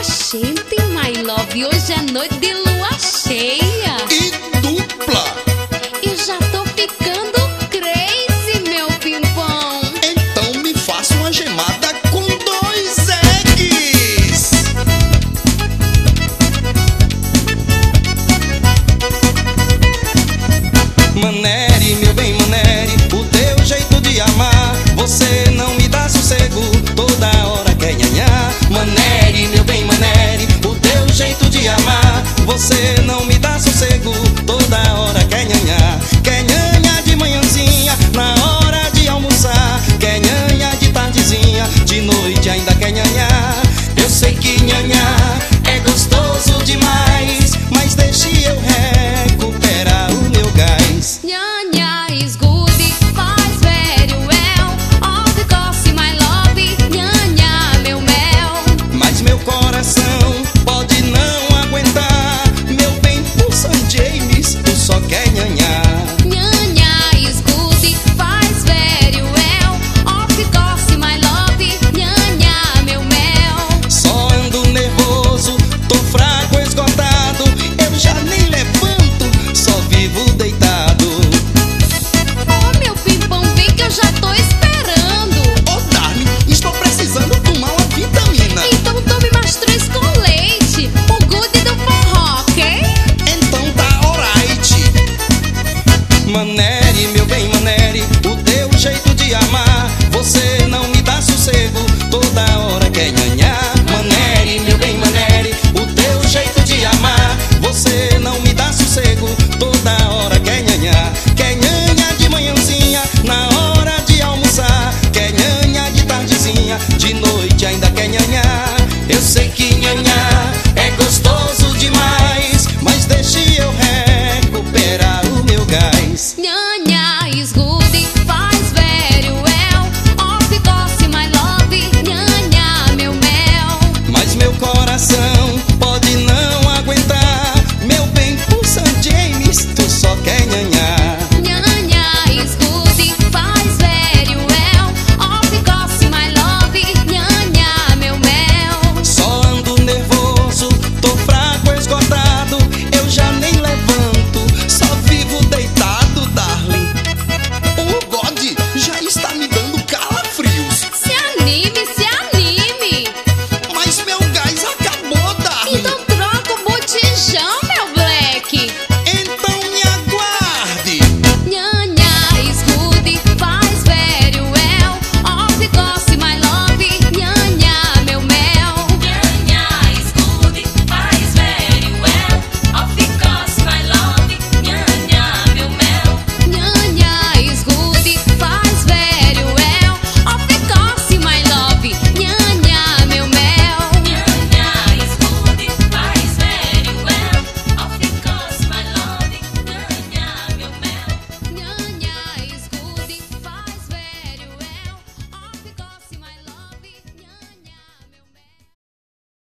Oxente, my love, hoje é noite de lua cheia. E dupla. Eu já tô ficando crazy, meu pimpão. Então me faça uma gemada com 2 eggs. Manere, meu bem, manere, o teu jeito de amar. Você não me dá sossego, toda hora quer nhanhá. Manere, meu bem, manere, o teu jeito de amar. Você não me dá sossego, toda hora quer nhanhá. Quer nhanhá de manhãzinha, na hora de almoçar. Quer nhanhá de tardezinha, de noite ainda quer nhanhá. Eu sei que nhanhá